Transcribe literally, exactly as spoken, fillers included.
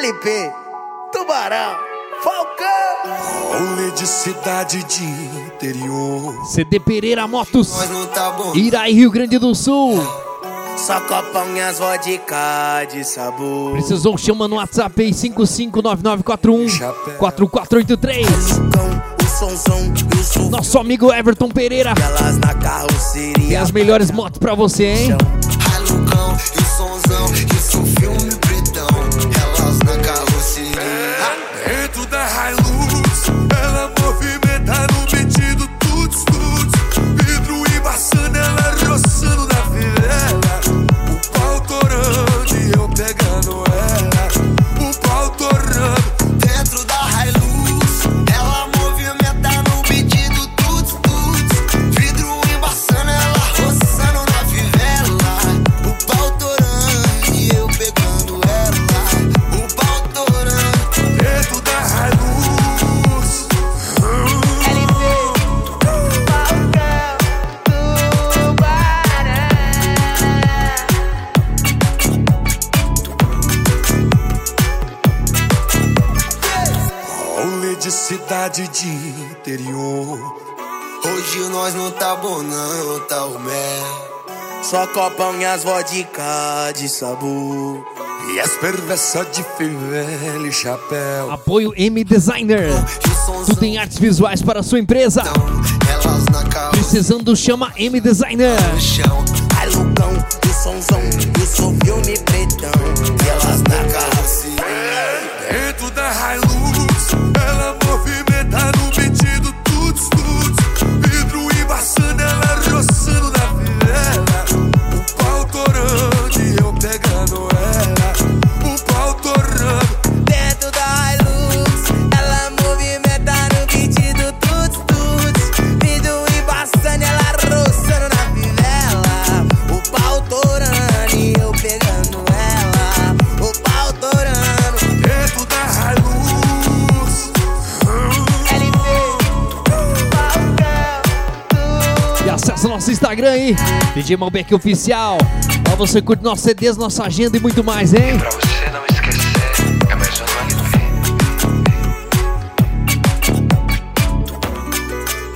L P, Tubarão, Falcão. Rolê de cidade de interior. C D Pereira Motos, Nós não tá bom. Iraí, Rio Grande do Sul. Só copão e as vodka de sabor. Precisou, chama no WhatsApp aí cinco cinco nove nove quatro um quatro quatro oito três. O sonzão e o som. Nosso amigo Everton Pereira. Elas na carroceria. Tem as melhores motos pra você, hein? Ralucão e o sonzão e o som filme pretão. Elas na carroceria. Dentro da Hilux, ela movimenta no pedido tuts tuts. Vidro embaçando, ela roçando na vilela. O pau torando e eu pegando ela. O pau torando. Dentro da Hilux, ela movimenta no pedido tuts tuts. Vidro embaçando, ela roçando na fivela. O pau torando e eu pegando ela. O pau torando. Dentro da Hilux. L P, Falcão, Tubarão. Rolê de cidade de interior. Hoje nós não tá bom não, tá o mel. Só copão e as vodka de sabor. E as perversas de fivela e chapéu. Apoio M Designer. Tudo em artes visuais para sua empresa. Elas na carro Precisando, chama M Designer. no chão. Ai, Lucão, o sonzão, o som filme pretão. E elas na carroceria. Dentro da Hilux, ela movimenta no pedido tuts tuts. Vidro embaçando, ela roçando na viela. O pau torando e eu pegando ela. O pau torando. Dentro da Hilux, ela movimenta no pedido tuts tuts. Vidro embaçando, ela roçando na fivela. O pau torando e eu pegando ela. O pau torando. Dentro da Hilux. L P, Falcão, E acessa nosso Instagram aí, D J Malbec Oficial. Lá você curte nossos C Ds, nossa agenda e muito mais, hein?